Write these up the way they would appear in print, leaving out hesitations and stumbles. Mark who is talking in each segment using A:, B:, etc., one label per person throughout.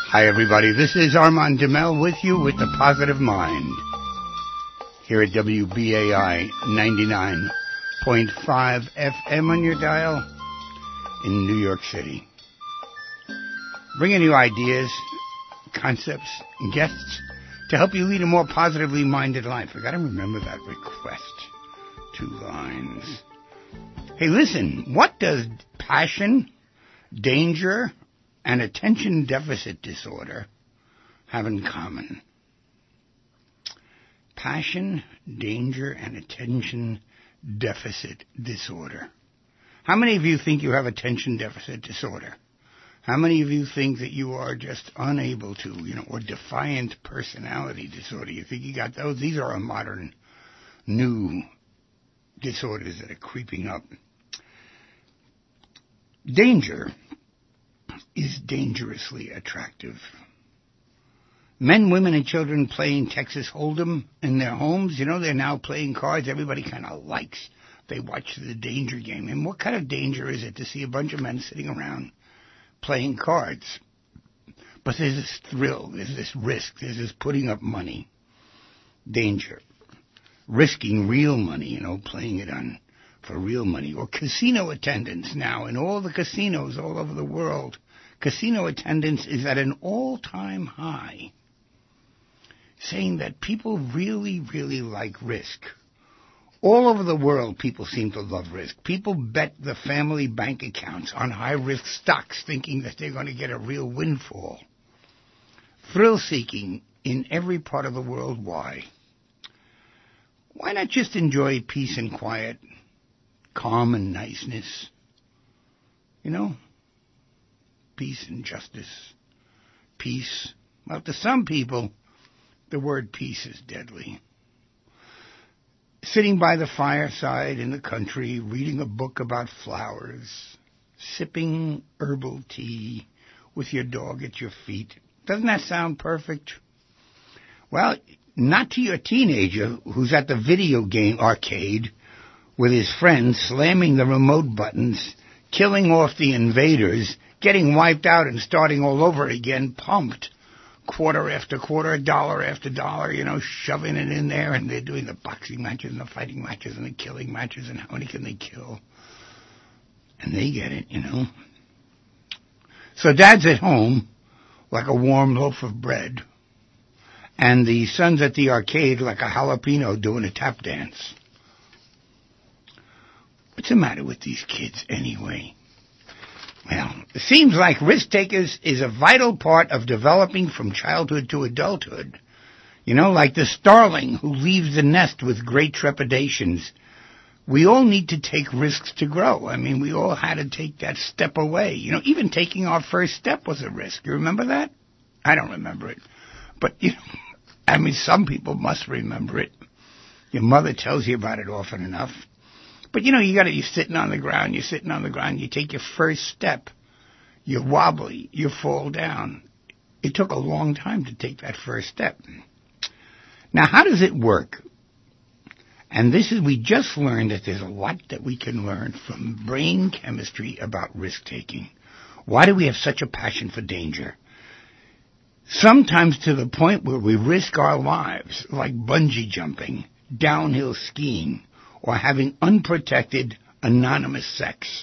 A: Hi, everybody. This is Armand Demel with you with the Positive Mind here at WBAI 99.5 FM on your dial in New York City. Bringing you ideas, concepts, and guests to help you lead a more positively minded life. I got to remember that request. 2 lines. Hey, listen, what does passion, danger, and attention deficit disorder have in common? Passion, danger, and attention deficit disorder. How many of you think you have attention deficit disorder? How many of you think that you are just unable to, or defiant personality disorder? You think you got those? These are our modern new disorders that are creeping up. Danger is dangerously attractive. Men, women, and children playing Texas Hold'em in their homes, they're now playing cards. Everybody kind of likes. They watch the danger game. And what kind of danger is it to see a bunch of men sitting around playing cards? But there's this thrill, there's this risk, there's this putting up money. Danger. Risking real money, playing it on for real money. Or casino attendance now in all the casinos all over the world. Casino attendance is at an all-time high, saying that people really, really like risk. All over the world, people seem to love risk. People bet the family bank accounts on high-risk stocks, thinking that they're going to get a real windfall. Thrill-seeking in every part of the world. Why? Why not just enjoy peace and quiet, calm and niceness? Peace and justice. Peace. Well, to some people, the word peace is deadly. Sitting by the fireside in the country, reading a book about flowers, sipping herbal tea with your dog at your feet. Doesn't that sound perfect? Well, not to your teenager who's at the video game arcade with his friends, slamming the remote buttons, killing off the invaders, getting wiped out and starting all over again, pumped, quarter after quarter, dollar after dollar, shoving it in there, and they're doing the boxing matches and the fighting matches and the killing matches, and how many can they kill? And they get it, So Dad's at home, like a warm loaf of bread, and the son's at the arcade like a jalapeno doing a tap dance. What's the matter with these kids anyway? Well, it seems like risk takers is a vital part of developing from childhood to adulthood. Like the starling who leaves the nest with great trepidations. We all need to take risks to grow. We all had to take that step away. Even taking our first step was a risk. You remember that? I don't remember it. But, some people must remember it. Your mother tells you about it often enough. But, you're sitting on the ground, you take your first step, you're wobbly, you fall down. It took a long time to take that first step. Now, how does it work? And we just learned that there's a lot that we can learn from brain chemistry about risk-taking. Why do we have such a passion for danger? Sometimes to the point where we risk our lives, like bungee jumping, downhill skiing, or having unprotected, anonymous sex.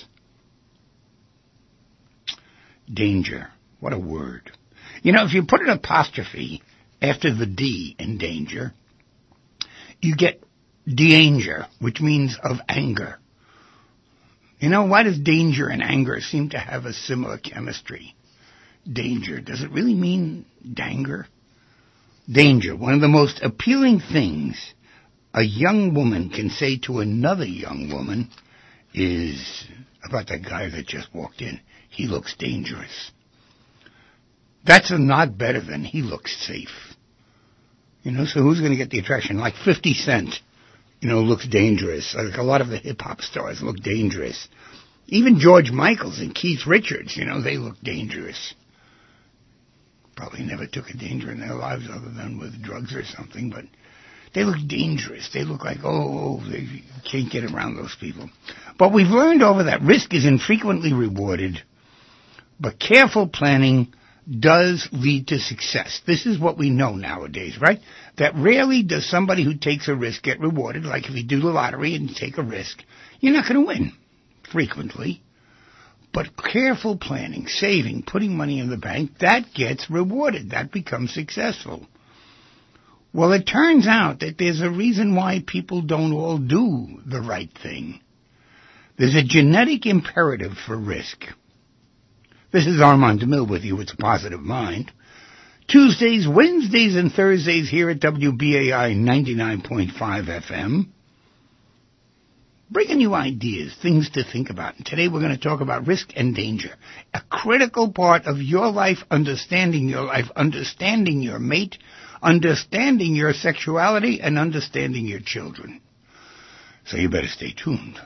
A: Danger. What a word. If you put an apostrophe after the D in danger, you get danger, which means of anger. Why does danger and anger seem to have a similar chemistry? Danger. Does it really mean danger? Danger. One of the most appealing things a young woman can say to another young woman is about that guy that just walked in. He looks dangerous. That's a nod better than he looks safe. So who's going to get the attraction? Like 50 Cent, looks dangerous. Like a lot of the hip-hop stars look dangerous. Even George Michaels and Keith Richards, they look dangerous. Probably never took a danger in their lives other than with drugs or something, but they look dangerous. They look like, they can't get around those people. But we've learned over that risk is infrequently rewarded, but careful planning does lead to success. This is what we know nowadays, right? That rarely does somebody who takes a risk get rewarded. Like if you do the lottery and you take a risk, you're not going to win, frequently. But careful planning, saving, putting money in the bank, that gets rewarded. That becomes successful. Well, it turns out that there's a reason why people don't all do the right thing. There's a genetic imperative for risk. This is Armand DeMille with you. It's a Positive Mind. Tuesdays, Wednesdays, and Thursdays here at WBAI 99.5 FM. Bringing you ideas, things to think about. And today we're going to talk about risk and danger. A critical part of your life, understanding your mate, understanding your sexuality, and understanding your children. So you better stay tuned.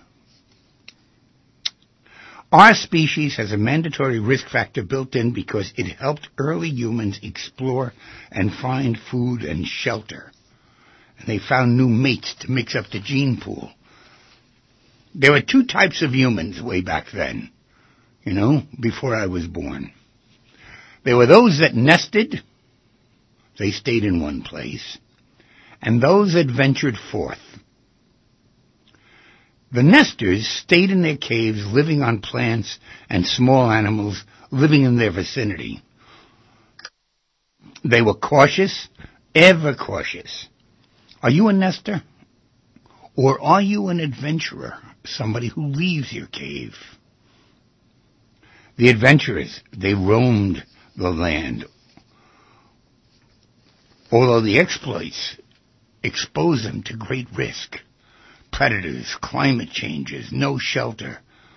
A: Our species has a mandatory risk factor built in because it helped early humans explore and find food and shelter. And they found new mates to mix up the gene pool. There were two types of humans way back then, before I was born. There were those that nested, they stayed in one place, and those that ventured forth. The nesters stayed in their caves, living on plants and small animals living in their vicinity. They were cautious, ever cautious. Are you a nester? Or are you an adventurer, somebody who leaves your cave? The adventurers, they roamed the land. Although the exploits exposed them to great risk. Predators, climate changes, no shelter.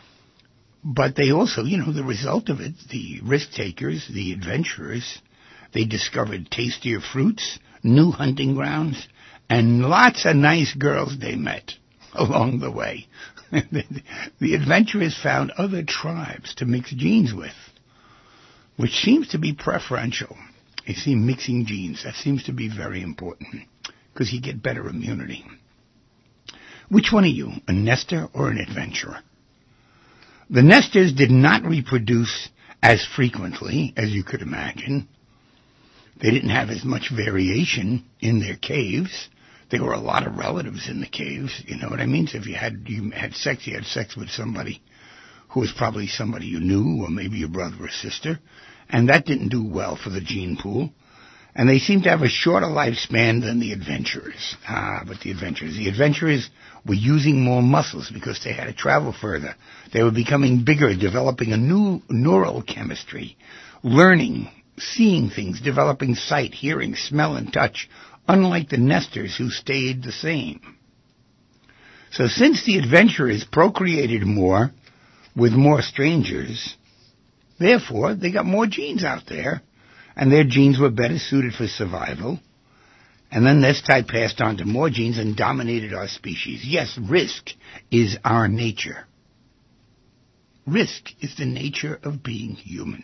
A: But they also, the result of it, the risk takers, the adventurers, they discovered tastier fruits, new hunting grounds, and lots of nice girls they met along the way. The adventurers found other tribes to mix genes with, which seems to be preferential. You see, mixing genes, that seems to be very important, because you get better immunity. Which one are you, a nester or an adventurer? The nesters did not reproduce as frequently as you could imagine. They didn't have as much variation in their caves. There were a lot of relatives in the caves, you know what I mean? So if you had sex with somebody who was probably somebody you knew, or maybe your brother or sister, and that didn't do well for the gene pool. And they seemed to have a shorter lifespan than the adventurers. But the adventurers were using more muscles because they had to travel further. They were becoming bigger, developing a new neural chemistry, learning, seeing things, developing sight, hearing, smell, and touch, unlike the nesters who stayed the same. So since the adventurers procreated more with more strangers, therefore they got more genes out there, and their genes were better suited for survival. And then this type passed on to more genes and dominated our species. Yes, risk is our nature. Risk is the nature of being human.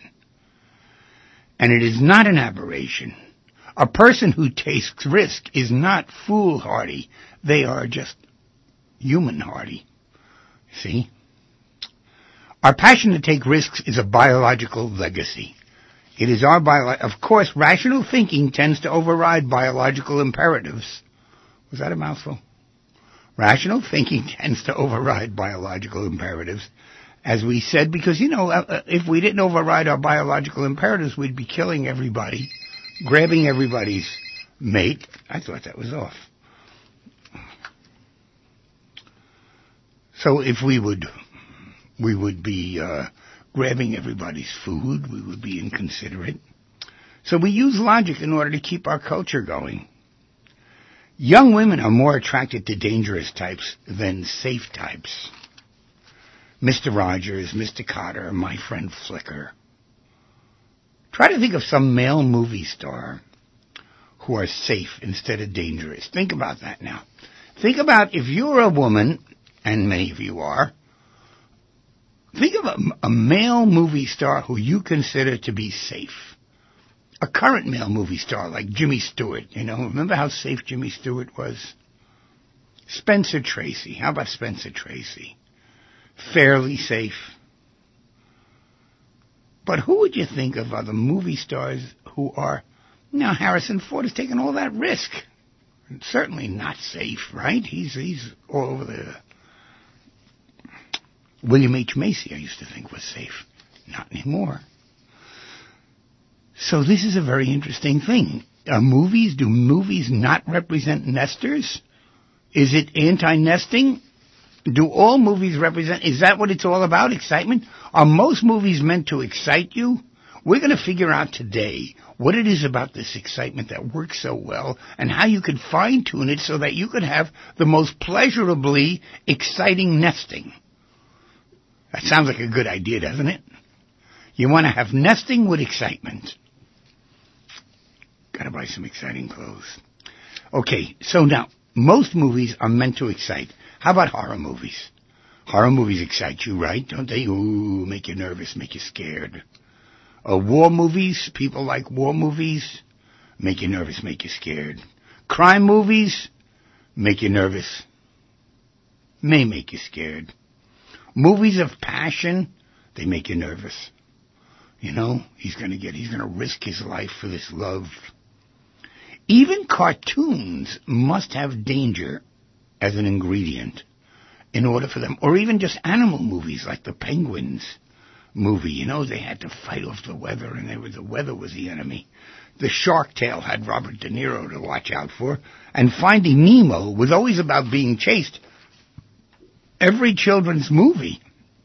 A: And it is not an aberration. A person who takes risk is not foolhardy. They are just human-hardy. See? Our passion to take risks is a biological legacy. It is our of course, rational thinking tends to override biological imperatives. Was that a mouthful? Rational thinking tends to override biological imperatives, as we said, because, if we didn't override our biological imperatives, we'd be killing everybody, grabbing everybody's mate. I thought that was off. So if we would be grabbing everybody's food, we would be inconsiderate. So we use logic in order to keep our culture going. Young women are more attracted to dangerous types than safe types. Mr. Rogers, Mr. Carter, my friend Flicker. Try to think of some male movie star who are safe instead of dangerous. Think about that now. Think about if you're a woman, and many of you are, think of a male movie star who you consider to be safe. A current male movie star like Jimmy Stewart, Remember how safe Jimmy Stewart was? Spencer Tracy. How about Spencer Tracy? Fairly safe. But who would you think of other movie stars who are... Now, Harrison Ford has taken all that risk. Certainly not safe, right? He's all over the... William H. Macy, I used to think, was safe. Not anymore. So this is a very interesting thing. Do movies not represent nesters? Is it anti-nesting? Do all movies represent... Is that what it's all about, excitement? Are most movies meant to excite you? We're going to figure out today what it is about this excitement that works so well and how you could fine-tune it so that you could have the most pleasurably exciting nesting. That sounds like a good idea, doesn't it? You want to have nesting with excitement. Got to buy some exciting clothes. Okay, so now, most movies are meant to excite. How about horror movies? Horror movies excite you, right? Don't they? Ooh, make you nervous, make you scared. War movies, people like war movies, make you nervous, make you scared. Crime movies, make you nervous, may make you scared. Movies of passion, they make you nervous. You know, he's going to risk his life for this love. Even cartoons must have danger as an ingredient in order for them, or even just animal movies like the Penguins movie. You know, they had to fight off the weather, and the weather was the enemy. The Shark Tale had Robert De Niro to watch out for, and Finding Nemo was always about being chased. Every children's movie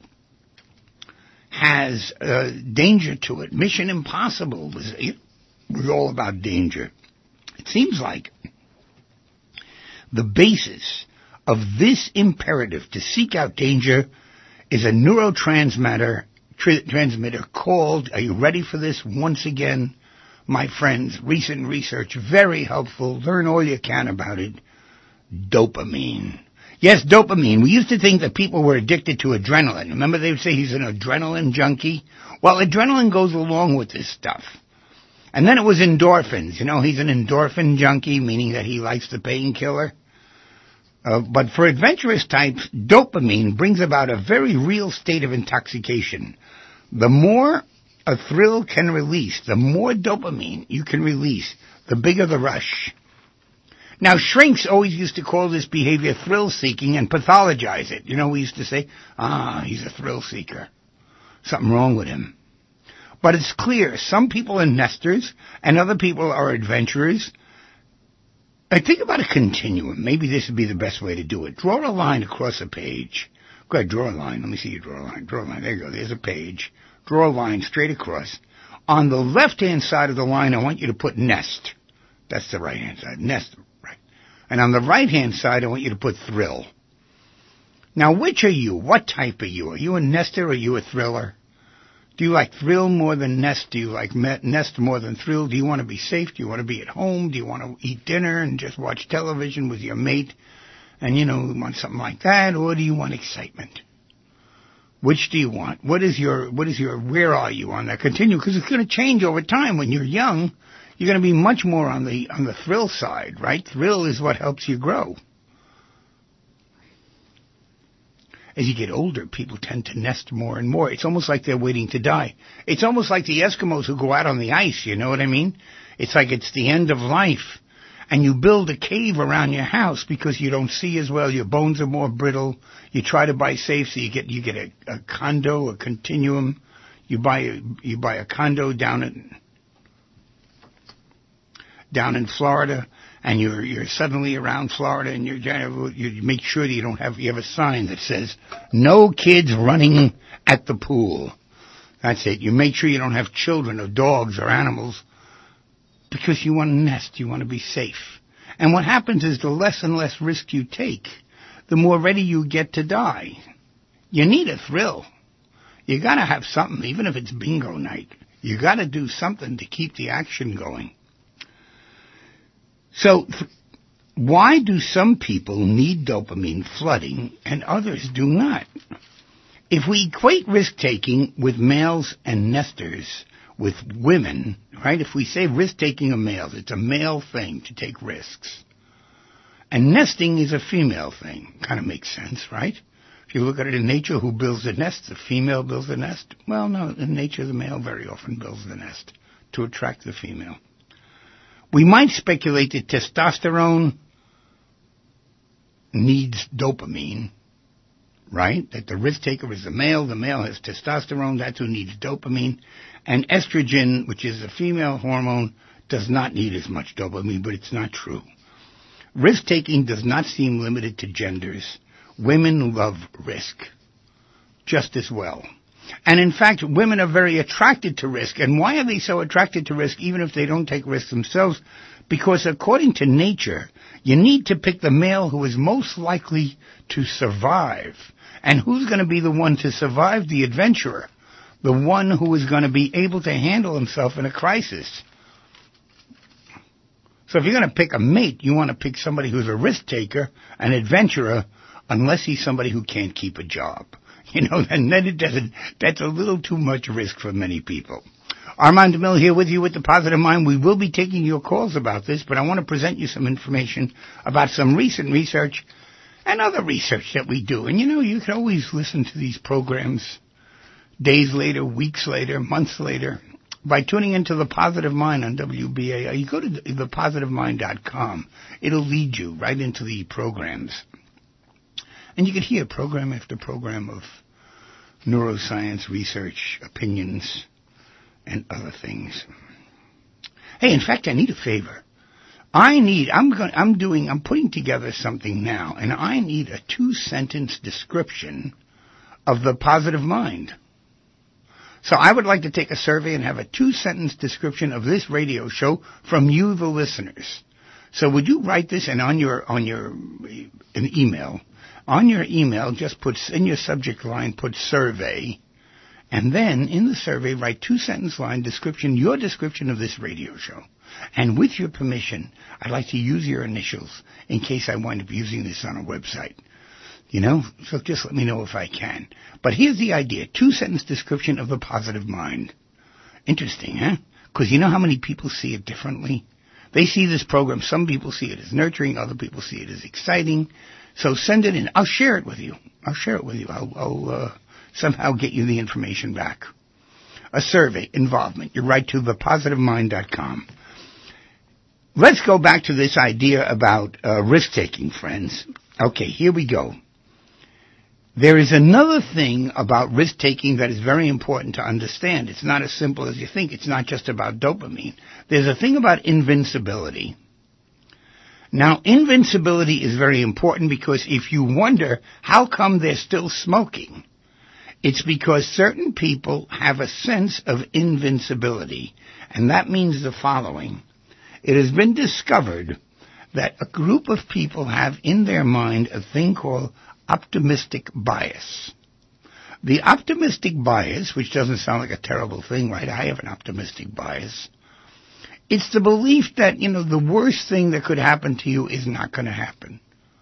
A: has danger to it. Mission Impossible was all about danger. It seems like the basis of this imperative to seek out danger is a neurotransmitter called, are you ready for this? Once again, my friends, recent research, very helpful. Learn all you can about it. Dopamine. Yes, dopamine. We used to think that people were addicted to adrenaline. Remember they would say he's an adrenaline junkie? Well, adrenaline goes along with this stuff. And then it was endorphins. You know, he's an endorphin junkie, meaning that he likes the painkiller. But for adventurous types, dopamine brings about a very real state of intoxication. The more a thrill can release, the more dopamine you can release, the bigger the rush. Now, shrinks always used to call this behavior thrill-seeking and pathologize it. You know, we used to say, he's a thrill-seeker. Something wrong with him. But it's clear, some people are nesters and other people are adventurers. I think about a continuum. Maybe this would be the best way to do it. Draw a line across a page. Go ahead, draw a line. Let me see you draw a line. Draw a line. There you go. There's a page. Draw a line straight across. On the left-hand side of the line, I want you to put nest. That's the right-hand side. Nest, right. And on the right-hand side, I want you to put thrill. Now, which are you? What type are you? Are you a nester or are you a thriller? Do you like thrill more than nest? Do you like nest more than thrill? Do you want to be safe? Do you want to be at home? Do you want to eat dinner and just watch television with your mate? And, you know, want something like that? Or do you want excitement? Which do you want? Where are you on that continuum? Because it's going to change over time. When you're young, you're going to be much more on the thrill side, right? Thrill is what helps you grow. As you get older, people tend to nest more and more. It's almost like they're waiting to die. It's almost like the Eskimos who go out on the ice, you know what I mean? It's like it's the end of life. And you build a cave around your house because you don't see as well. Your bones are more brittle. You try to buy safe, so you get a condo, a continuum. You buy a condo down in Florida. And you're suddenly around Florida, and you make sure that you have a sign that says, no kids running at the pool. That's it. You make sure you don't have children or dogs or animals because you want to nest, you want to be safe. And what happens is the less and less risk you take, the more ready you get to die. You need a thrill. You got to have something, even if it's bingo night. You got to do something to keep the action going. So, why do some people need dopamine flooding and others do not? If we equate risk-taking with males and nesters with women, right? If we say risk-taking of males, it's a male thing to take risks. And nesting is a female thing. Kind of makes sense, right? If If you look at it in nature, who builds the nest? The female builds the nest? Well, no, in nature, the male very often builds the nest to attract the female. We might speculate that testosterone needs dopamine, right? That the risk taker is the male has testosterone, that's who needs dopamine, and estrogen, which is a female hormone, does not need as much dopamine, but it's not true. Risk-taking does not seem limited to genders. Women love risk just as well. And in fact, women are very attracted to risk. And why are they so attracted to risk, even if they don't take risks themselves? Because according to nature, you need to pick the male who is most likely to survive. And who's going to be the one to survive? The adventurer. The one who is going to be able to handle himself in a crisis. So if you're going to pick a mate, you want to pick somebody who's a risk taker, an adventurer, unless he's somebody who can't keep a job. And then it doesn't, that's a little too much risk for many people. Armand DeMille here with you with The Positive Mind. We will be taking your calls about this, but I want to present you some information about some recent research and other research that we do. And you can always listen to these programs days later, weeks later, months later, by tuning into The Positive Mind on WBAI. You go to thepositivemind.com. It'll lead you right into the programs. And you can hear program after program of neuroscience research, opinions, and other things. Hey, in fact, I need a favor. I'm putting together something now, and I need a 2-sentence description of The Positive Mind. So I would like to take a survey and have a 2-sentence description of this radio show from you, the listeners. So would you write this and on an email? On your email, just put in your subject line, put survey, and then in the survey write 2-sentence line description, your description of this radio show. And with your permission, I'd like to use your initials in case I wind up using this on a website. So just let me know if I can. But here's the idea, 2-sentence description of The Positive Mind. Interesting, huh? Because you know how many people see it differently? They see this program, some people see it as nurturing, other people see it as exciting. So send it in. I'll share it with you. I'll somehow get you the information back. A survey, involvement. You write to thepositivemind.com. Let's go back to this idea about risk-taking, friends. Okay, here we go. There is another thing about risk-taking that is very important to understand. It's not as simple as you think. It's not just about dopamine. There's a thing about invincibility. Now, invincibility is very important because if you wonder how come they're still smoking, it's because certain people have a sense of invincibility. And that means the following. It has been discovered that a group of people have in their mind a thing called optimistic bias. The optimistic bias, which doesn't sound like a terrible thing, right? I have an optimistic bias. It's the belief that, the worst thing that could happen to you is not going to happen.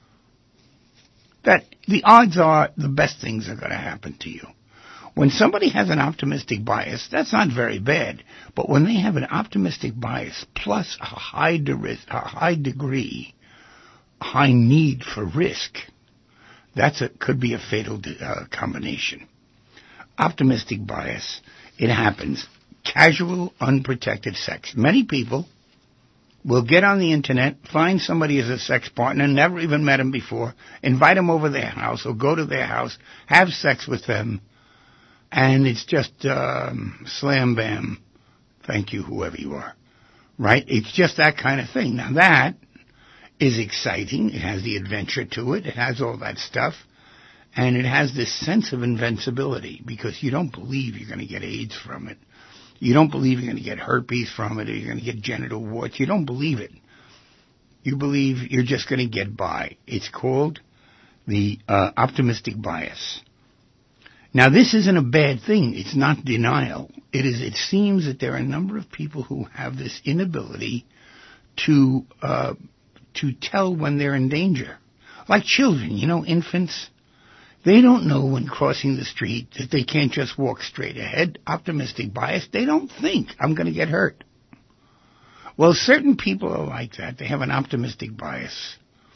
A: That the odds are the best things are going to happen to you. When somebody has an optimistic bias, that's not very bad. But when they have an optimistic bias plus a high degree, high need for risk, could be a fatal combination. Optimistic bias, it happens. Casual, unprotected sex. Many people will get on the internet, find somebody as a sex partner, never even met him before, invite him over their house or go to their house, have sex with them, and it's just slam bam, thank you, whoever you are. Right? It's just that kind of thing. Now that is exciting. It has the adventure to it. It has all that stuff. And it has this sense of invincibility because you don't believe you're going to get AIDS from it. You don't believe you're going to get herpes from it or you're going to get genital warts. You don't believe it. You believe you're just going to get by. It's called the optimistic bias. Now, this isn't a bad thing. It's not denial. It seems that there are a number of people who have this inability to tell when they're in danger. Like children, infants. They don't know when crossing the street that they can't just walk straight ahead. Optimistic bias. They don't think, I'm going to get hurt. Well, certain people are like that. They have an optimistic bias.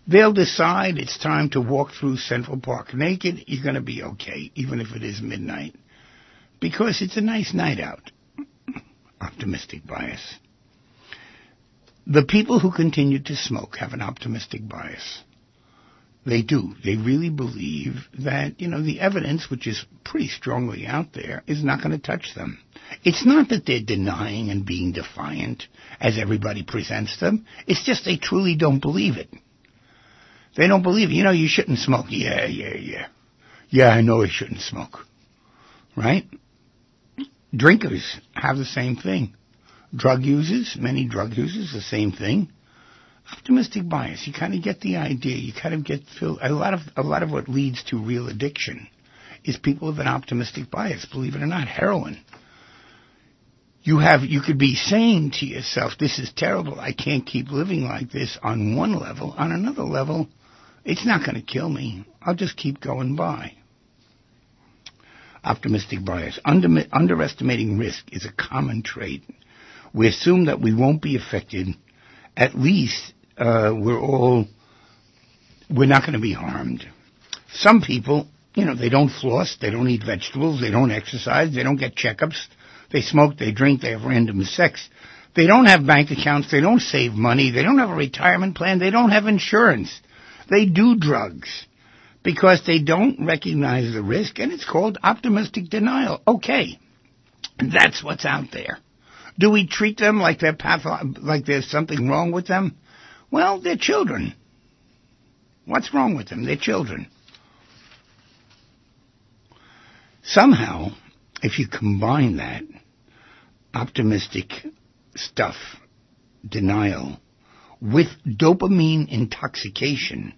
A: they'll decide it's time to walk through Central Park naked. You're going to be okay, even if it is midnight, because it's a nice night out. Optimistic bias. The people who continue to smoke have an optimistic bias. They do. They really believe that, the evidence, which is pretty strongly out there, is not going to touch them. It's not that they're denying and being defiant, as everybody presents them. It's just they truly don't believe it. They don't believe it. You shouldn't smoke. Yeah. Yeah, I know I shouldn't smoke. Right? Drinkers have the same thing. Many drug users, the same thing. Optimistic bias. You kind of get the idea. You kind of get a lot of what leads to real addiction is people with an optimistic bias. Believe it or not, heroin. You could be saying to yourself, "This is terrible. I can't keep living like this." On one level, on another level, it's not going to kill me. I'll just keep going by. Optimistic bias. Underestimating risk is a common trait. We assume that we won't be affected. At least we're not going to be harmed. Some people, they don't floss, they don't eat vegetables, they don't exercise, they don't get checkups, they smoke, they drink, they have random sex. They don't have bank accounts, they don't save money, they don't have a retirement plan, they don't have insurance. They do drugs because they don't recognize the risk, and it's called optimistic denial. Okay, that's what's out there. Do we treat them like they're like there's something wrong with them? Well, they're children. What's wrong with them? They're children. Somehow, if you combine that optimistic stuff, denial, with dopamine intoxication,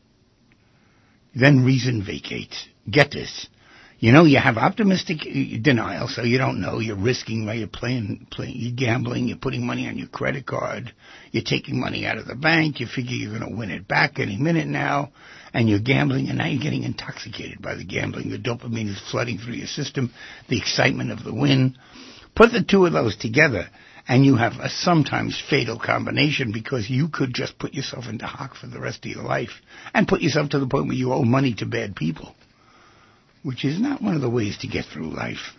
A: then reason vacates. Get this. You have optimistic denial, so you don't know. You're risking while you're playing, you're gambling, you're putting money on your credit card, you're taking money out of the bank, you figure you're going to win it back any minute now, and you're gambling, and now you're getting intoxicated by the gambling. The dopamine is flooding through your system, the excitement of the win. Put the two of those together, and you have a sometimes fatal combination, because you could just put yourself into hock for the rest of your life, and put yourself to the point where you owe money to bad people, which is not one of the ways to get through life.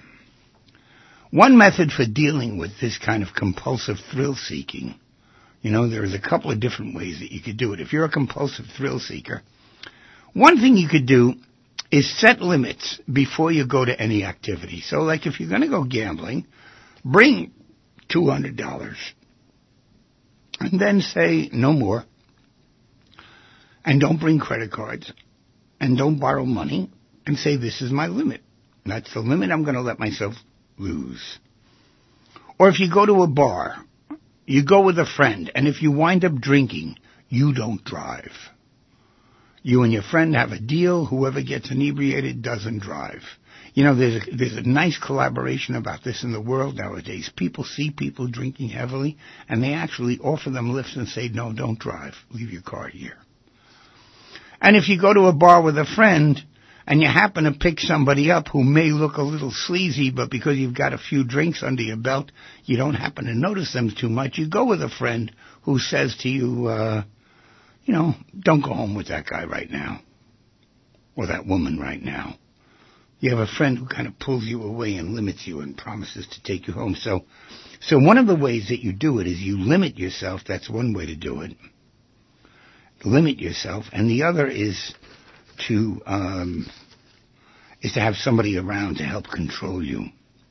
A: One method for dealing with this kind of compulsive thrill-seeking, there's a couple of different ways that you could do it. If you're a compulsive thrill-seeker, one thing you could do is set limits before you go to any activity. So, like, if you're going to go gambling, bring $200, and then say no more, and don't bring credit cards, and don't borrow money, and say, this is my limit. That's the limit I'm going to let myself lose. Or if you go to a bar, you go with a friend, and if you wind up drinking, you don't drive. You and your friend have a deal. Whoever gets inebriated doesn't drive. There's a nice collaboration about this in the world nowadays. People see people drinking heavily, and they actually offer them lifts and say, no, don't drive. Leave your car here. And if you go to a bar with a friend, and you happen to pick somebody up who may look a little sleazy, but because you've got a few drinks under your belt, you don't happen to notice them too much, you go with a friend who says to you, don't go home with that guy right now, or that woman right now. You have a friend who kind of pulls you away and limits you and promises to take you home. So one of the ways that you do it is you limit yourself. That's one way to do it. Limit yourself. And the other is to have somebody around to help control you.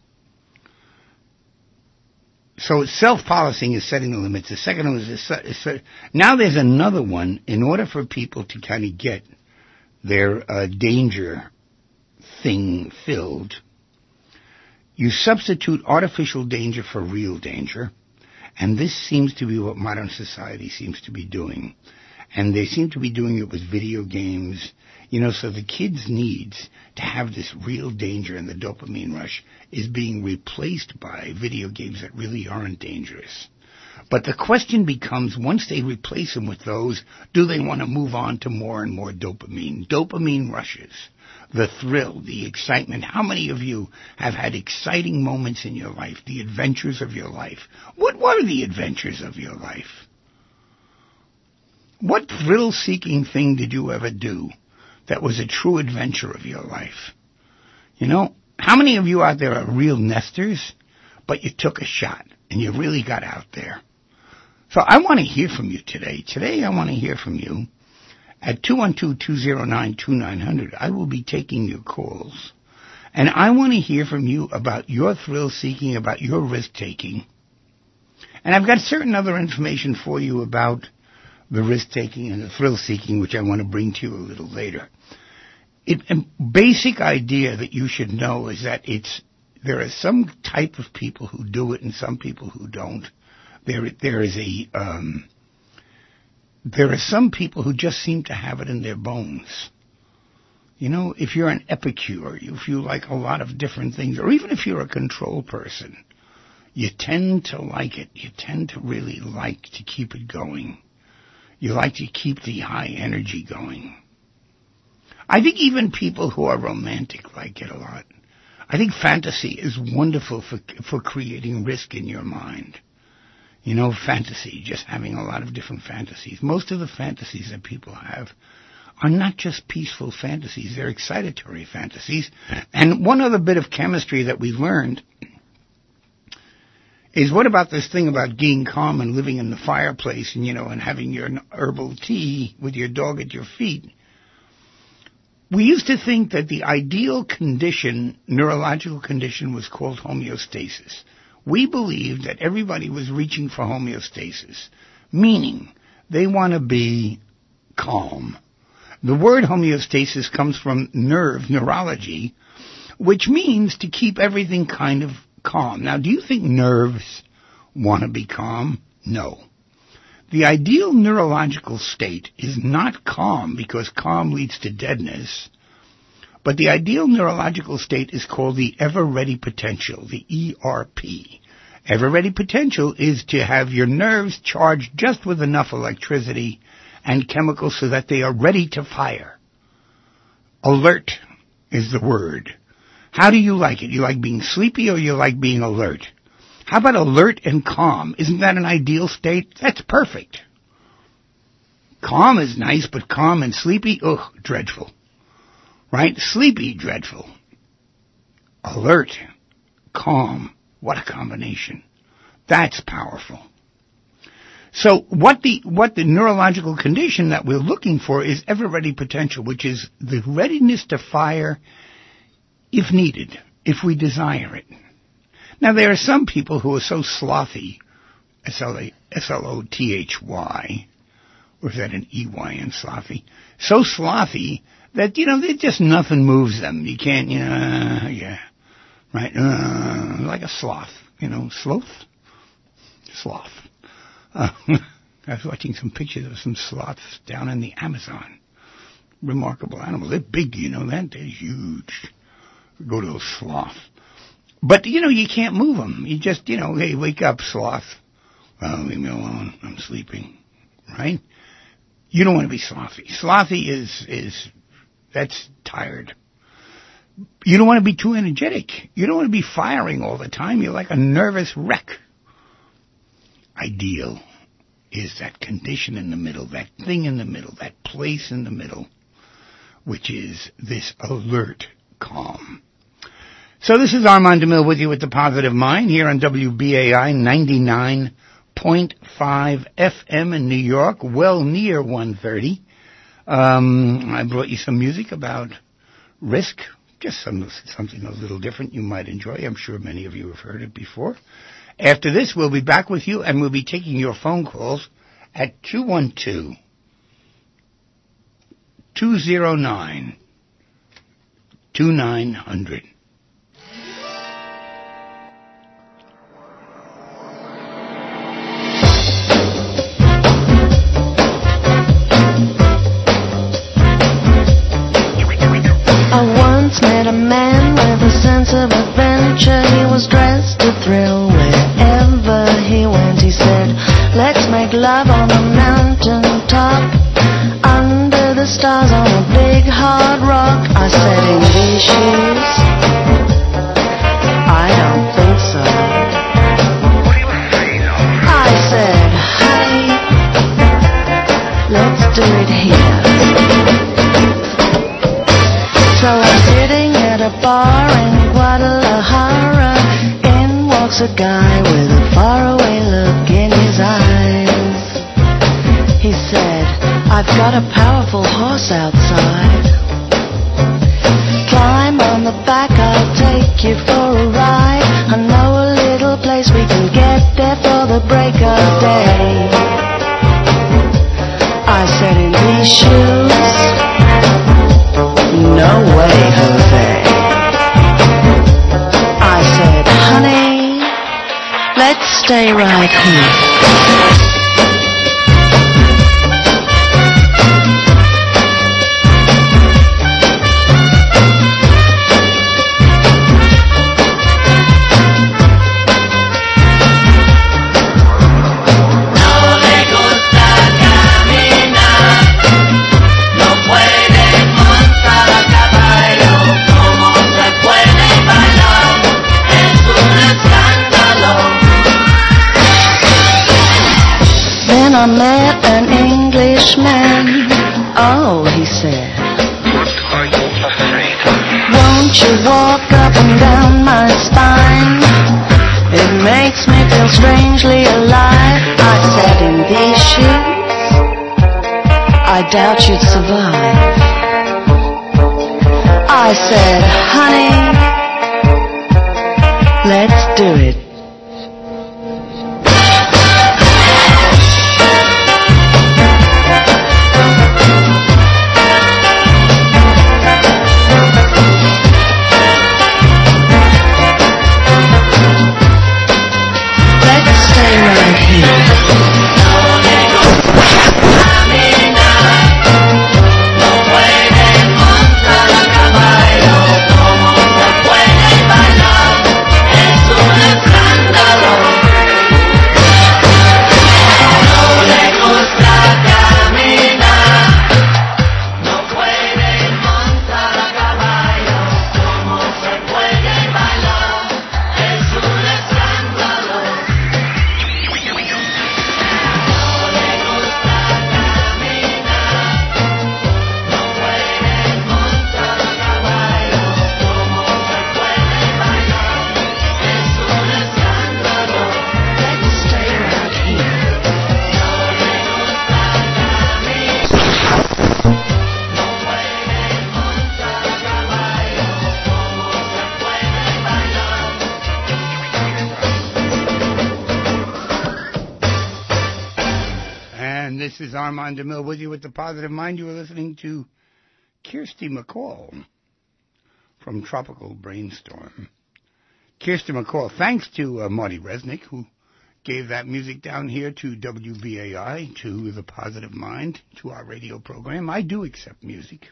A: So self-policing is setting the limits. The second one is now there's another one. In order for people to kind of get their danger thing filled, you substitute artificial danger for real danger, and this seems to be what modern society seems to be doing. And they seem to be doing it with video games, so the kids' needs to have this real danger and the dopamine rush is being replaced by video games that really aren't dangerous. But the question becomes, once they replace them with those, do they want to move on to more and more dopamine? Dopamine rushes, the thrill, the excitement. How many of you have had exciting moments in your life, the adventures of your life? What were the adventures of your life? What thrill-seeking thing did you ever do that was a true adventure of your life? You know, how many of you out there are real nesters, but you took a shot and you really got out there? So I want to hear from you today. Today I want to hear from you at 212-209-2900. I will be taking your calls. And I want to hear from you about your thrill-seeking, about your risk-taking. And I've got certain other information for you about the risk-taking and the thrill-seeking, which I want to bring to you a little later. A basic idea that you should know is that there are some type of people who do it and some people who don't. There are some people who just seem to have it in their bones. You know, if you're an epicure, if you like a lot of different things, or even if you're a control person, you tend to like it. You tend to really like to keep it going. You like to keep the high energy going. I think even people who are romantic like it a lot. I think fantasy is wonderful for creating risk in your mind. You know, fantasy, just having a lot of different fantasies. Most of the fantasies that people have are not just peaceful fantasies, they're excitatory fantasies. And one other bit of chemistry that we learned is, what about this thing about being calm and living in the fireplace and, you know, and having your herbal tea with your dog at your feet? We used to think that the ideal condition, neurological condition, was called homeostasis. We believed that everybody was reaching for homeostasis, meaning they want to be calm. The word homeostasis comes from neurology, which means to keep everything kind of calm. Now, do you think nerves want to be calm? No. The ideal neurological state is not calm, because calm leads to deadness, but the ideal neurological state is called the ever-ready potential, the ERP. Ever-ready potential is to have your nerves charged just with enough electricity and chemicals so that they are ready to fire. Alert is the word. How do you like it? You like being sleepy or you like being alert? How about alert and calm? Isn't that an ideal state? That's perfect. Calm is nice, but calm and sleepy, ugh, dreadful. Right? Sleepy, dreadful. Alert, calm, what a combination. That's powerful. So what the neurological condition that we're looking for is ever-ready potential, which is the readiness to fire if needed, if we desire it. Now, there are some people who are so slothy, S-L-O-T-H-Y, or is that an E-Y in slothy? So slothy that, you know, just nothing moves them. You can't, right? Like a sloth, you know, sloth. I was watching some pictures of some sloths down in the Amazon. Remarkable animal. They're big, you know that? They're huge. Go to a sloth. But, you know, you can't move them. You just, you know, hey, wake up, sloth. Well, leave me alone. I'm sleeping. Right? You don't want to be slothy. Slothy that's tired. You don't want to be too energetic. You don't want to be firing all the time. You're like a nervous wreck. Ideal is that condition in the middle, that thing in the middle, that place in the middle, which is this alert calm. So this is Armand DeMille with you with the Positive Mind here on WBAI 99.5 FM in New York, well near 130. I brought you some music about risk, just something a little different you might enjoy. I'm sure many of you have heard it before. After this, we'll be back with you, and we'll be taking your phone calls at 212-209-2900.
B: I once met a man with a sense of adventure. He was dressed to thrill wherever he went. He said, let's make love on a mountain top, under the stars on a big hard rock. I said, in these shoes a bar in Guadalajara. In walks a guy with a faraway look in his eyes. He said, I've got a powerful horse outside. Climb on the back, I'll take you for a ride. I know a little place we can get there for the break of day. I said, in these shoes, no way, Jose. I said, honey, let's stay right here. I met an Englishman. Oh, he said, what are you afraid of? Won't you walk up and down my spine? It makes me feel strangely alive. I said, in these shoes, I doubt you'd survive. I said, honey, let's do it.
A: This is Armand DeMille with you with the Positive Mind. You are listening to Kirsty MacColl from Tropical Brainstorm. Kirsty MacColl, thanks to Marty Resnick, who gave that music down here to WBAI, to the Positive Mind, to our radio program. I do accept music.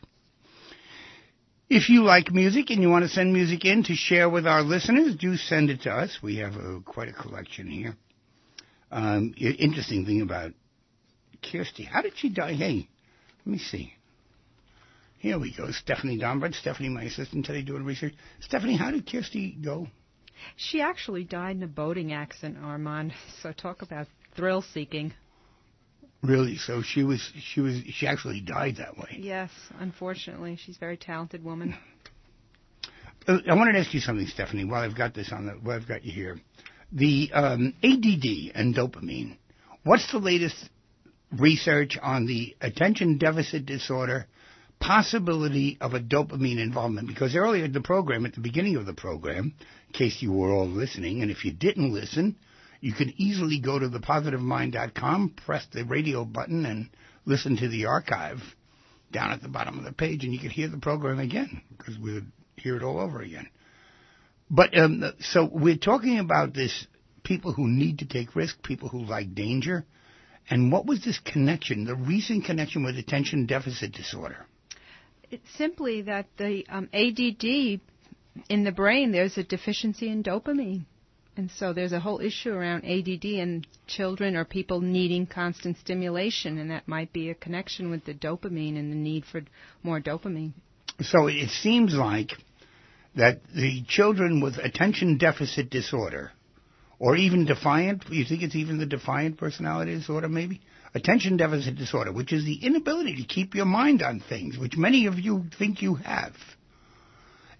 A: If you like music and you want to send music in to share with our listeners, do send it to us. We have quite a collection here. Interesting thing about Kirsty, how did she die? Hey, let me see. Here we go. Stephanie Dombrett. Stephanie, my assistant today, doing research. Stephanie, how did Kirsty go?
C: She actually died in a boating accident, Armand. So talk about thrill-seeking.
A: Really? So she actually died that way?
C: Yes, unfortunately. She's a very talented woman.
A: I wanted to ask you something, Stephanie, while I've got you here. The ADD and dopamine. What's the latest research on the attention deficit disorder possibility of a dopamine involvement? Because earlier in the program, at the beginning of the program, in case you were all listening, and if you didn't listen, you can easily go to thepositivemind.com, press the radio button, and listen to the archive down at the bottom of the page, and you could hear the program again, because we would hear it all over again. But so we're talking about this, people who need to take risk, people who like danger. And what was this connection, the recent connection with attention deficit disorder?
C: It's simply that the ADD in the brain, there's a deficiency in dopamine. And so there's a whole issue around ADD and children or people needing constant stimulation, and that might be a connection with the dopamine and the need for more dopamine. So
A: it seems like that the children with attention deficit disorder, or even defiant, you think it's even the defiant personality disorder maybe? Attention deficit disorder, which is the inability to keep your mind on things, which many of you think you have.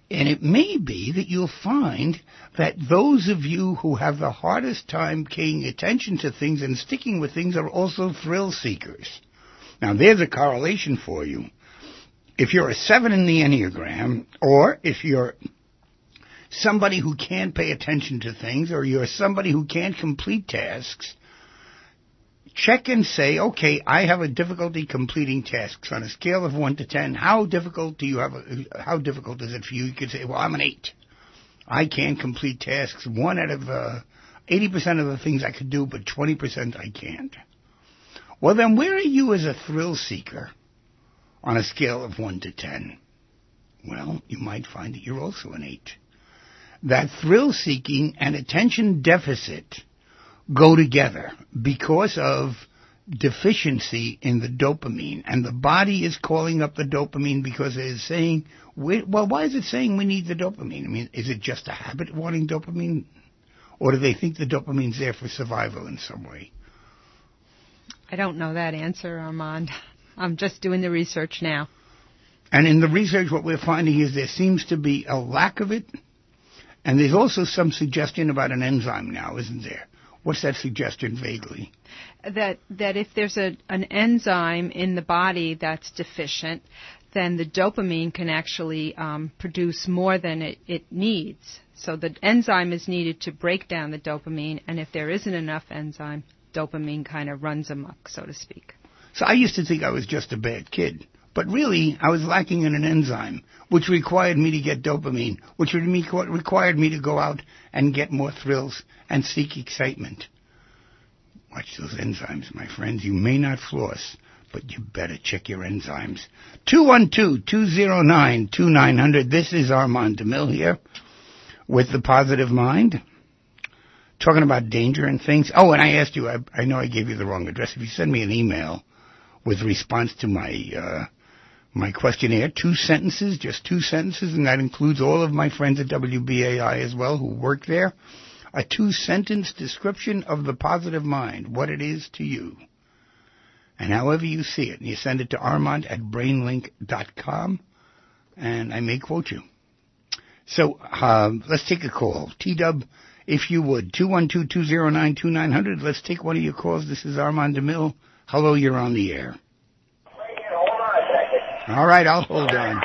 A: And it may be that you'll find that those of you who have the hardest time paying attention to things and sticking with things are also thrill seekers. Now, there's a correlation for you. If you're a 7 in the Enneagram, or if you're somebody who can't pay attention to things, or you're somebody who can't complete tasks, check and say, okay, I have a difficulty completing tasks. On a scale of 1 to 10, how difficult is it for you? You could say, well, I'm an 8. I can't complete tasks. 1 out of 80% of the things I could do, but 20% I can't. Well, then where are you as a thrill seeker on a scale of 1 to 10? Well, you might find that you're also an 8. That thrill seeking and attention deficit go together because of deficiency in the dopamine. And the body is calling up the dopamine because it is saying, well, why is it saying we need the dopamine? I mean, is it just a habit wanting dopamine? Or do they think the dopamine's there for survival in some way?
C: I don't know that answer, Armand. I'm just doing the research now.
A: And in the research, what we're finding is there seems to be a lack of it. And there's also some suggestion about an enzyme now, isn't there? What's that suggestion vaguely?
C: That if there's an enzyme in the body that's deficient, then the dopamine can actually produce more than it needs. So the enzyme is needed to break down the dopamine, and if there isn't enough enzyme, dopamine kind of runs amok, so to speak.
A: So I used to think I was just a bad kid. But really, I was lacking in an enzyme, which required me to get dopamine, which required me to go out and get more thrills and seek excitement. Watch those enzymes, my friends. You may not floss, but you better check your enzymes. 212-209-2900. This is Armand DeMille here with The Positive Mind, talking about danger and things. Oh, and I asked you, I know I gave you the wrong address. If you send me an email with response to my questionnaire, 2 sentences, just 2 sentences, and that includes all of my friends at WBAI as well who work there. A 2-sentence description of the positive mind, what it is to you, and however you see it. And you send it to armand@brainlink.com, and I may quote you. So let's take a call. T-Dub, if you would, 212-209-2900. Let's take one of your calls. This is Armand DeMille. Hello, you're on the air. All right, I'll hold on.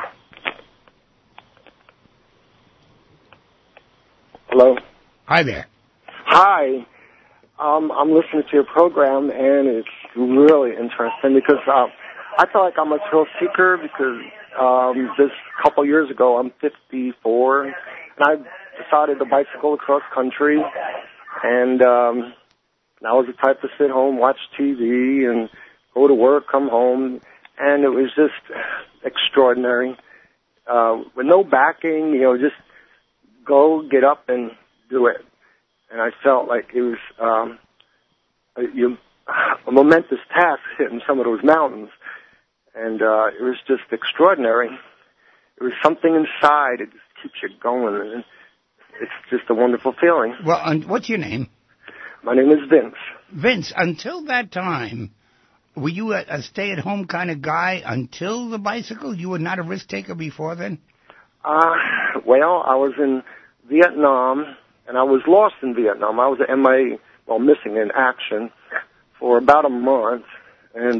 D: Hello.
A: Hi there.
D: Hi. I'm listening to your program, and it's really interesting because I feel like I'm a thrill seeker because this couple years ago, I'm 54, and I decided to bicycle across country, and I was the type to sit home, watch TV, and go to work, come home, and it was just extraordinary. With no backing, just go, get up, and do it. And I felt like it was a momentous task hitting some of those mountains. And it was just extraordinary. It was something inside. It just keeps you going. And it's just a wonderful feeling.
A: Well, and what's your name?
D: My name is Vince.
A: Vince, until that time, were you a stay-at-home kind of guy until the bicycle? You were not a risk-taker before then?
D: Well, I was in Vietnam, and I was lost in Vietnam. I was MIA, missing in action, for about a month. And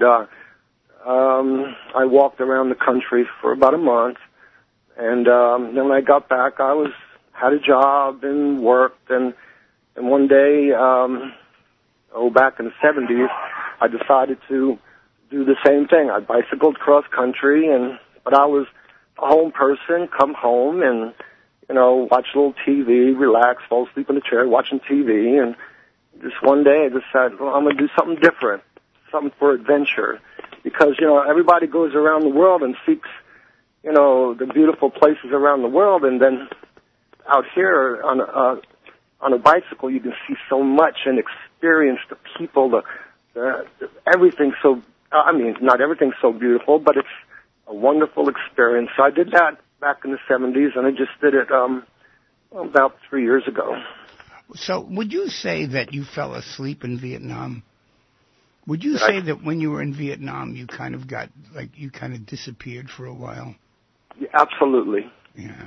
D: I walked around the country for about a month. And then when I got back, I had a job and worked. And one day, back in the 70s, I decided to do the same thing. I bicycled cross country, but I was a home person, come home and, watch a little TV, relax, fall asleep in the chair watching TV. And just one day I decided, I'm going to do something different, something for adventure. Because, everybody goes around the world and seeks, the beautiful places around the world. And then out here on a bicycle, you can see so much and experience the people, everything's so, not everything's so beautiful, but it's a wonderful experience. So I did that back in the 70s, and I just did it about 3 years ago.
A: So would you say that you fell asleep in Vietnam? Would you say that when you were in Vietnam, you kind of disappeared for a while?
D: Yeah, absolutely.
A: Yeah.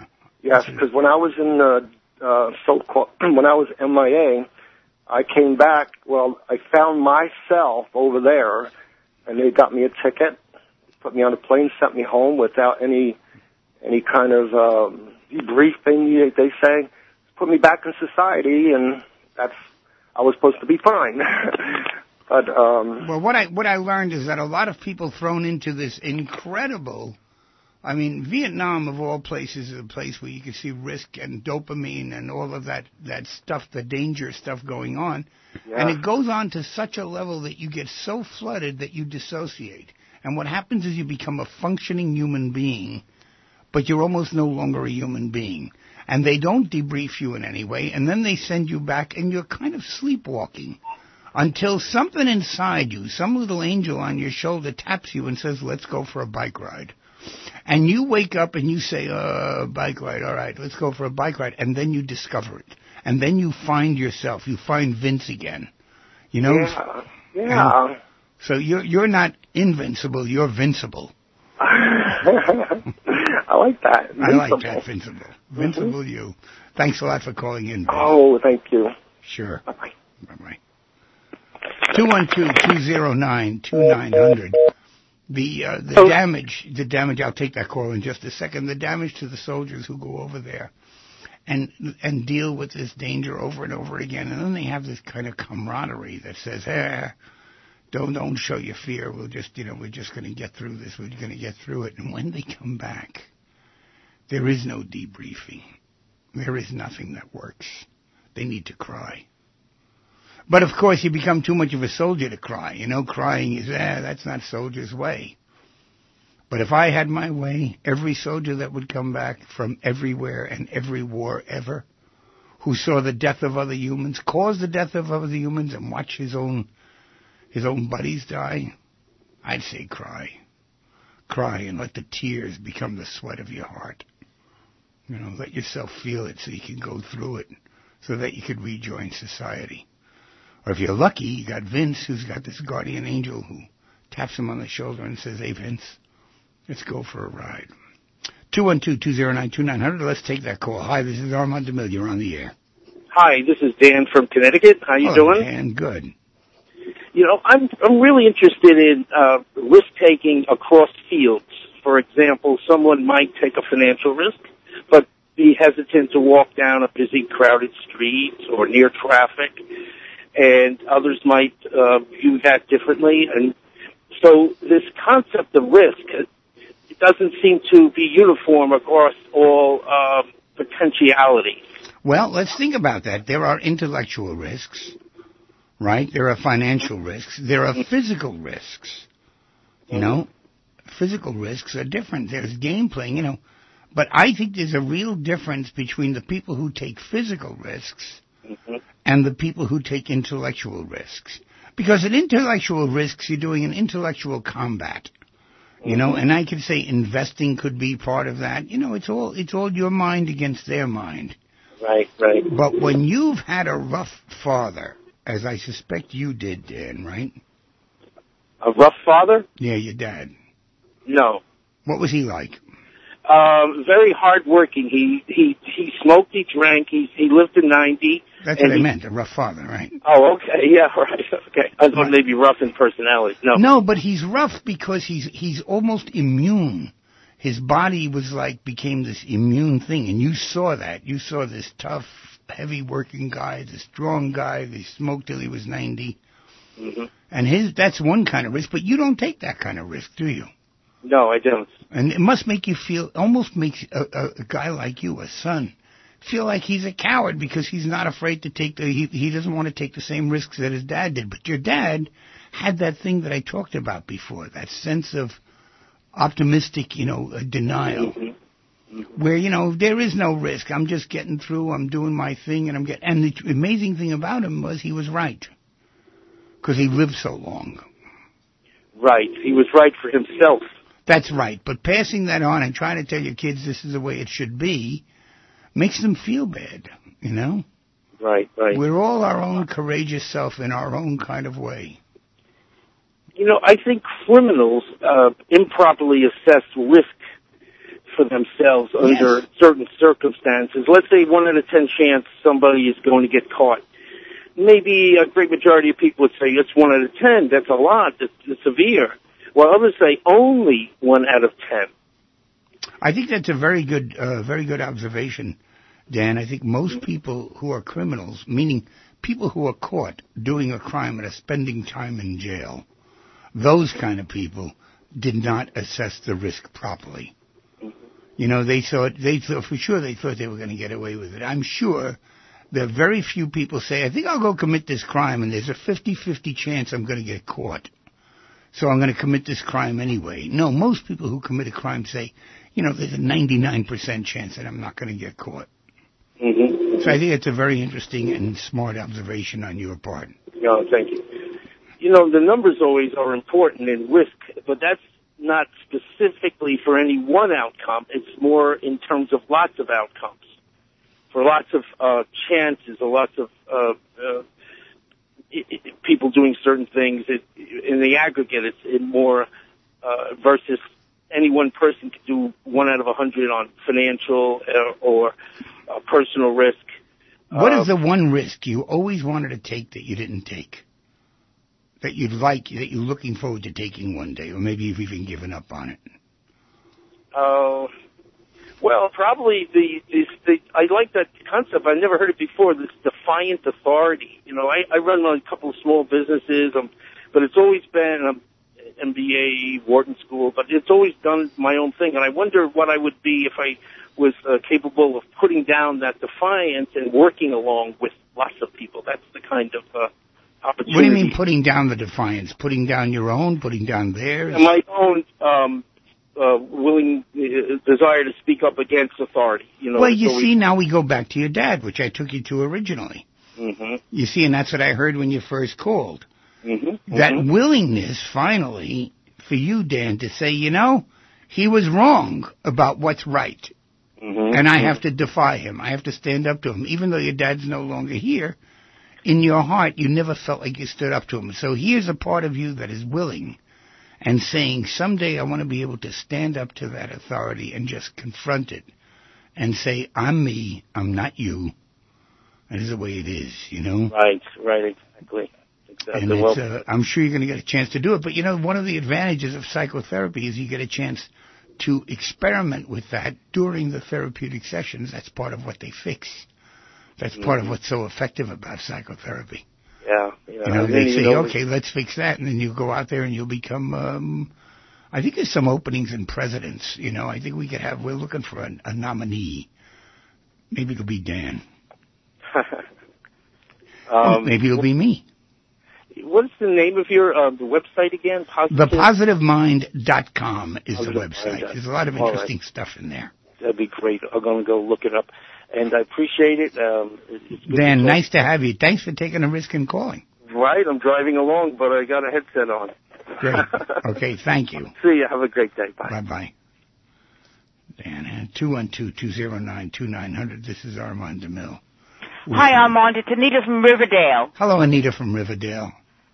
D: Yes, because when I was in so-called when I was MIA, I came back. Well, I found myself over there, and they got me a ticket, put me on a plane, sent me home without any kind of debriefing. They say, put me back in society, and I was supposed to be fine. But
A: well, what I learned is that a lot of people thrown into this incredible. I mean, Vietnam, of all places, is a place where you can see risk and dopamine and all of that stuff, the danger stuff going on. Yeah. And it goes on to such a level that you get so flooded that you dissociate. And what happens is you become a functioning human being, but you're almost no longer a human being. And they don't debrief you in any way, and then they send you back, and you're kind of sleepwalking until something inside you, some little angel on your shoulder taps you and says, let's go for a bike ride. And you wake up and you say, bike ride, all right, let's go for a bike ride. And then you discover it. And then you find yourself. You find Vince again. You know?
D: Yeah.
A: And so you're not invincible, you're vincible.
D: I like that. Vincible.
A: I like that, vincible. Vincible you. Thanks a lot for calling in, Vince.
D: Oh, thank you.
A: Sure.
D: Bye-bye.
A: Bye-bye. 212-209-2900. The damage, I'll take that call in just a second. The damage to the soldiers who go over there and deal with this danger over and over again. And then they have this kind of camaraderie that says, don't show your fear. We're just going to get through this. We're going to get through it. And when they come back, there is no debriefing. There is nothing that works. They need to cry. But, of course, you become too much of a soldier to cry. You know, crying is, that's not soldier's way. But if I had my way, every soldier that would come back from everywhere and every war ever, who saw the death of other humans, caused the death of other humans, and watch his own buddies die, I'd say cry. Cry and let the tears become the sweat of your heart. You know, let yourself feel it so you can go through it, so that you could rejoin society. Or if you're lucky, you got Vince, who's got this guardian angel who taps him on the shoulder and says, hey, Vince, let's go for a ride. 212-209-2900. Let's take that call. Hi, this is Armand DeMille. You're on the air.
E: Hi, this is Dan from Connecticut. How you doing?
A: Dan, good.
E: You know, I'm really interested in risk-taking across fields. For example, someone might take a financial risk, but be hesitant to walk down a busy, crowded street or near traffic. And others might view that differently. And so this concept of risk, it doesn't seem to be uniform across all potentialities.
A: Well, let's think about that. There are intellectual risks, right? There are financial risks. There are physical risks. You know, physical risks are different. There's game playing, you know. But I think there's a real difference between the people who take physical risks and the people who take intellectual risks. Because in intellectual risks, you're doing an intellectual combat. You know, and I could say investing could be part of that. You know, it's all your mind against their mind.
E: Right, right.
A: But when you've had a rough father, as I suspect you did, Dan, right?
E: A rough father?
A: Yeah, your dad.
E: No.
A: What was he like?
E: Very hardworking. He smoked, he drank, he lived to 90.
A: That's what I meant, a rough father, right?
E: Oh, okay, yeah, right, okay. I thought maybe rough in personality.
A: No, but he's rough because he's almost immune. His body became this immune thing, and you saw that. You saw this tough, heavy working guy, this strong guy, he smoked till he was 90. Mm-hmm. And that's one kind of risk, but you don't take that kind of risk, do you?
E: No, I don't.
A: And it must make you feel, almost makes a guy like you, a son, feel like he's a coward because he's not afraid to take he doesn't want to take the same risks that his dad did. But your dad had that thing that I talked about before, that sense of optimistic, denial, where, there is no risk. I'm just getting through. I'm doing my thing, and and the amazing thing about him was he was right because he lived so long.
E: Right. He was right for himself.
A: That's right. But passing that on and trying to tell your kids this is the way it should be makes them feel bad,
E: Right, right.
A: We're all our own courageous self in our own kind of way.
E: I think criminals improperly assess risk for themselves under certain circumstances. Let's say 1 out of 10 chance somebody is going to get caught. Maybe a great majority of people would say it's 1 out of 10. That's a lot. It's severe. While others say only 1 out of 10.
A: I think that's a very good observation, Dan. I think most people who are criminals, meaning people who are caught doing a crime and are spending time in jail, those kind of people did not assess the risk properly. You know, they thought for sure they thought they were going to get away with it. I'm sure that very few people say, I think I'll go commit this crime, and there's a 50-50 chance I'm going to get caught. So I'm going to commit this crime anyway. No, most people who commit a crime say, you know, there's a 99% chance that I'm not going to get caught.
E: Mm-hmm.
A: So I think it's a very interesting and smart observation on your part.
E: No, thank you. You know, the numbers always are important in risk, but that's not specifically for any one outcome. It's more in terms of lots of outcomes. For lots of chances or lots of people doing certain things, in the aggregate, it's more versus any one person could do 1 out of 100 on financial or personal risk.
A: What is the one risk you always wanted to take that you didn't take? That you'd like, that you're looking forward to taking one day, or maybe you've even given up on it?
E: Well, probably I like that concept. I've never heard it before, this defiant authority. You know, I run a couple of small businesses, but it's always been MBA, Wharton School, but it's always done my own thing. And I wonder what I would be if I was capable of putting down that defiance and working along with lots of people. That's the kind of opportunity.
A: What do you mean putting down the defiance? Putting down your own? Putting down theirs?
E: My own willing desire to speak up against authority. You know.
A: Well, you see, now we go back to your dad, which I took you to originally.
E: Mm-hmm.
A: You see, and that's what I heard when you first called.
E: Mm-hmm.
A: That willingness, finally, for you, Dan, to say, you know, he was wrong about what's right.
E: Mm-hmm.
A: And I have to defy him. I have to stand up to him. Even though your dad's no longer here, in your heart, you never felt like you stood up to him. So here's a part of you that is willing and saying, someday I want to be able to stand up to that authority and just confront it and say, I'm me, I'm not you. That is the way it is, you know?
E: Right, exactly.
A: And it's, I'm sure you're going to get a chance to do it. But, you know, one of the advantages of psychotherapy is you get a chance to experiment with that during the therapeutic sessions. That's part of what they fix. That's part of what's so effective about psychotherapy.
E: Yeah.
A: You know, they say, okay, let's fix that. And then you go out there and you'll become, I think there's some openings in presidents. You know, I think we're looking for a nominee. Maybe it'll be Dan. Maybe it'll be me.
E: What's the name of your the website again?
A: ThePositiveMind.com is the website. There's a lot of interesting stuff in there.
E: That'd be great. I'm going to go look it up. And I appreciate it.
A: Dan, nice to have you. Thanks for taking a risk and calling.
E: Right. I'm driving along, but I got a headset on.
A: Great. Okay, thank you.
E: See you. Have a great day. Bye.
A: Bye-bye. Dan, 212-209-2900. This is Armand DeMille.
F: Hi, Armand. It's Anita from Riverdale.
A: Hello, Anita from Riverdale.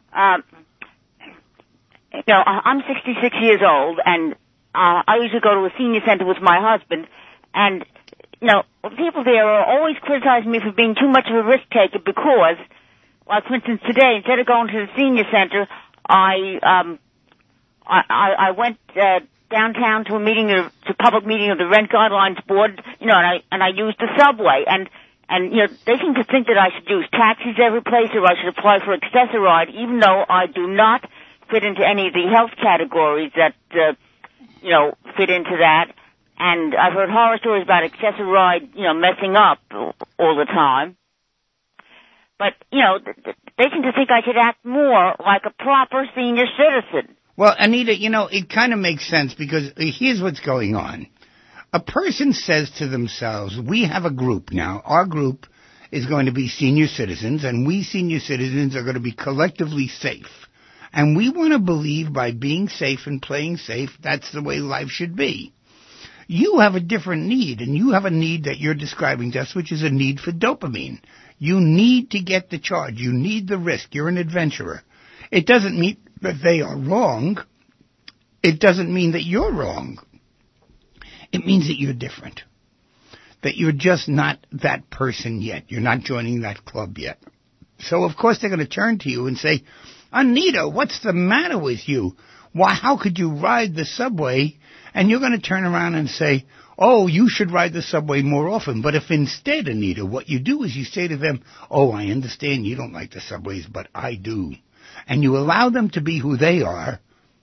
F: You know, I'm 66 years old, and I usually go to a senior center with my husband, and, you know, people there are always criticizing me for being too much of a risk taker because, like, for instance, today, instead of going to the senior center, I went downtown to a public meeting of the Rent Guidelines Board, you know, and I used the subway, and you know, they seem to think that I should use taxis every place or I should apply for Access-a-Ride, even though I do not fit into any of the health categories that, you know, fit into that. And I've heard horror stories about Access-a-Ride, you know, messing up all the time. But, you know, they seem to think I should act more like a proper senior citizen.
A: Well, Anita, you know, it kind of makes sense because here's what's going on. A person says to themselves, we have a group now. Our group is going to be senior citizens, and we senior citizens are going to be collectively safe. And we want to believe by being safe and playing safe, that's the way life should be. You have a different need, and you have a need that you're describing to us, which is a need for dopamine. You need to get the charge. You need the risk. You're an adventurer. It doesn't mean that they are wrong. It doesn't mean that you're wrong. it means that you're different. That you're just not that person yet. You're not joining that club yet. So, of course, they're going to turn to you and say, Anita, what's the matter with you? Why, how could you ride the subway? And you're going to turn around and say, oh, you should ride the subway more often. But if instead, Anita, what you do is you say to them, oh, I understand you don't like the subways, but I do. And you allow them to be who they are.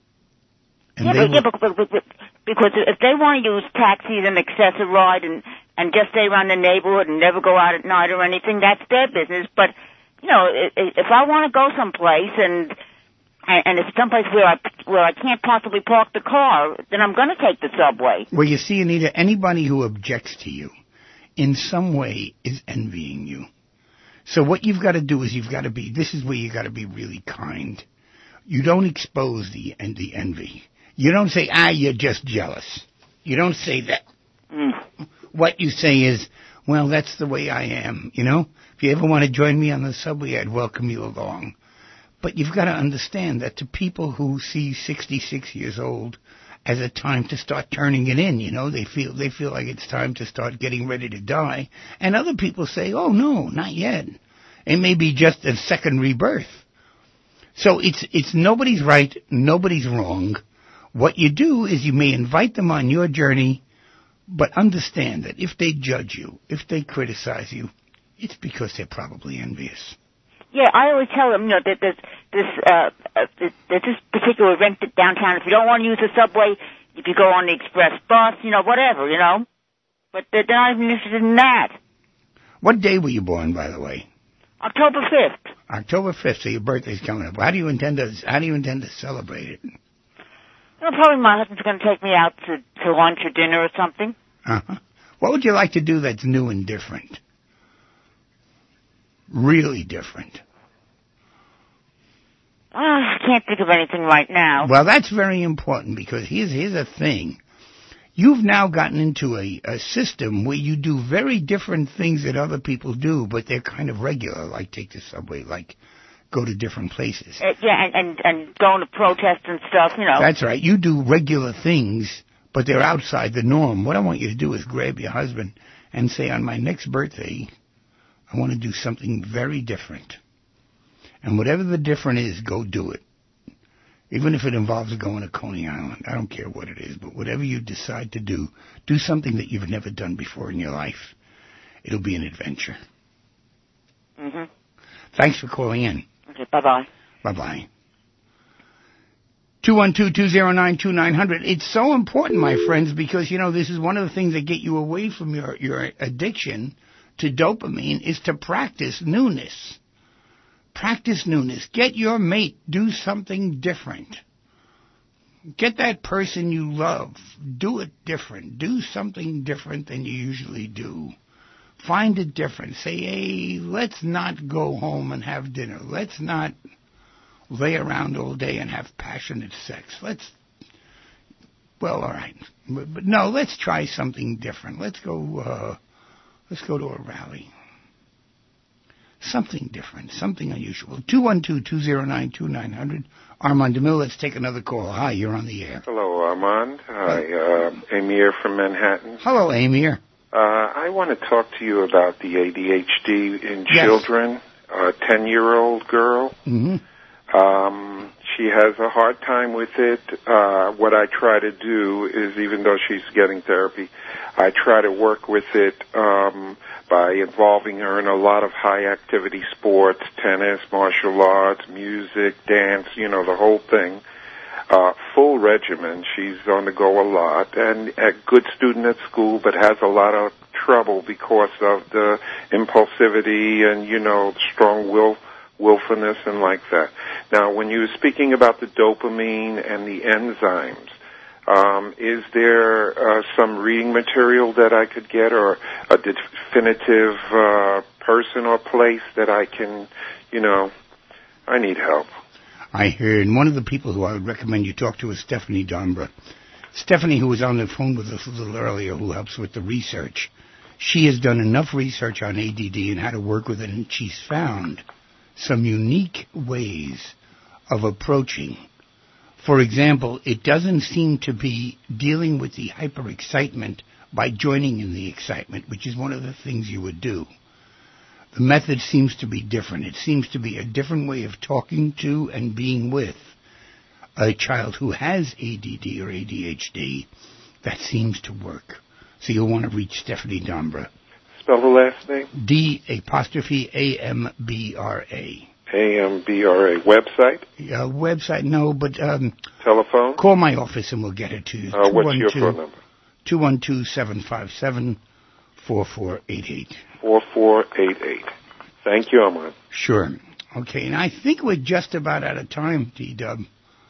A: And
F: because if they want to use taxis and excessive ride and just stay around the neighborhood and never go out at night or anything, that's their business. But, you know, if I want to go someplace and it's someplace where I can't possibly park the car, then I'm going to take the subway.
A: Well, you see, Anita, anybody who objects to you in some way is envying you. So what you've got to do is this is where you got to be really kind. You don't expose the envy. You don't say, you're just jealous. You don't say that. What you say is, well, that's the way I am, you know? If you ever want to join me on the subway, I'd welcome you along. But you've got to understand that to people who see 66 years old as a time to start turning it in, you know, they feel like it's time to start getting ready to die. And other people say, oh, no, not yet. It may be just a second rebirth. So it's nobody's right, nobody's wrong. What you do is you may invite them on your journey, but understand that if they judge you, if they criticize you, it's because they're probably envious.
F: Yeah, I always tell them, you know, that there's this particular event downtown. If you don't want to use the subway, if you go on the express bus, you know, whatever, you know. But they're not even interested in that.
A: What day were you born, by the way?
F: October 5th.
A: October 5th, so your birthday's coming up. How do you intend to celebrate it?
F: Well, probably my husband's going to take me out to lunch or dinner or something.
A: Uh-huh. What would you like to do that's new and different? Really different.
F: I can't think of anything right now.
A: Well, that's very important because here's a thing. You've now gotten into a system where you do very different things that other people do, but they're kind of regular, like take the subway, like go to different places.
F: Yeah, and going to protests and stuff, you know.
A: That's right. You do regular things, but they're outside the norm. What I want you to do is grab your husband and say, on my next birthday, I want to do something very different. And whatever the different is, go do it. Even if it involves going to Coney Island. I don't care what it is, but whatever you decide to do something that you've never done before in your life. It'll be an adventure.
F: Mm-hmm.
A: Thanks for calling in.
F: Okay, bye-bye.
A: Bye-bye. 212-209-2900. It's so important, my friends, because, you know, this is one of the things that get you away from your addiction to dopamine is to practice newness. Practice newness. Get your mate. Do something different. Get that person you love. Do it different. Do something different than you usually do. Find it different. Say, hey, let's not go home and have dinner. Let's not lay around all day and have passionate sex. Well, all right. But no, let's try something different. Let's go to a rally. Something different, something unusual. 212-209-2900. Armand DeMille, let's take another call. Hi, you're on the air.
G: Hello, Armand. Hi, Amir from Manhattan.
A: Hello, Amir.
G: I want to talk to you about the ADHD in children. A 10-year-old girl.
A: Mm-hmm.
G: She has a hard time with it. What I try to do is, even though she's getting therapy, I try to work with it by involving her in a lot of high-activity sports, tennis, martial arts, music, dance, you know, the whole thing. Full regimen. She's on the go a lot, and a good student at school, but has a lot of trouble because of the impulsivity and, you know, strong willfulness and like that. Now, when you were speaking about the dopamine and the enzymes, is there some reading material that I could get, or a definitive person or place that I can, you know, I need help.
A: I heard, and one of the people who I would recommend you talk to is Stephanie Dombra. Stephanie, who was on the phone with us a little earlier, who helps with the research. She has done enough research on ADD and how to work with it, and she's found some unique ways of approaching For example, it doesn't seem to be dealing with the hyper-excitement by joining in the excitement, which is one of the things you would do. The method seems to be different. It seems to be a different way of talking to and being with a child who has ADD or ADHD. That seems to work. So you'll want to reach Stephanie Dombra.
G: Spell the last name?
A: D'_AMBRA.
G: AMBRA. Website?
A: Website, no, but...
G: telephone?
A: Call my office and we'll get it to you.
G: What's your phone number?
A: 212-757-4488.
G: 4488. Thank you, Armand.
A: Sure. Okay, and I think we're just about out of time, D-Dub.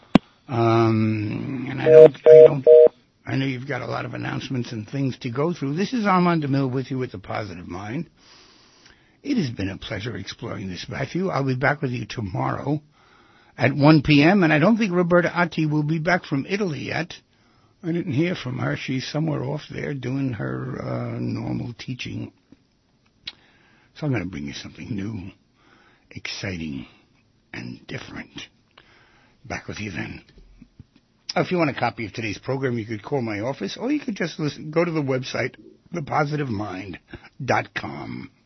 A: And I know you've got a lot of announcements and things to go through. This is Armand DeMille with you with The Positive Mind. It has been a pleasure exploring this, Matthew. I'll be back with you tomorrow at 1 p.m., and I don't think Roberta Atti will be back from Italy yet. I didn't hear from her. She's somewhere off there doing her normal teaching. So I'm going to bring you something new, exciting, and different. Back with you then. If you want a copy of today's program, you could call my office, or you could just go to the website, thepositivemind.com.